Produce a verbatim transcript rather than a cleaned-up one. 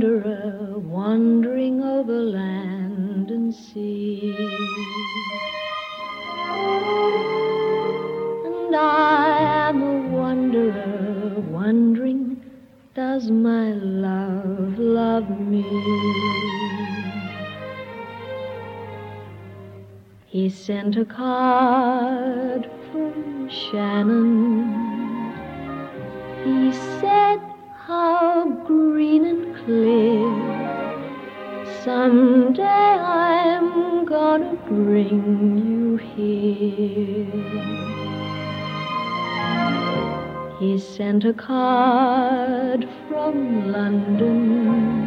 wanderer wandering over land and sea. And I am a wanderer wondering, does my love love me? He sent a card from Shannon. He said, how green and clear, someday I'm gonna bring you here. He sent a card from London.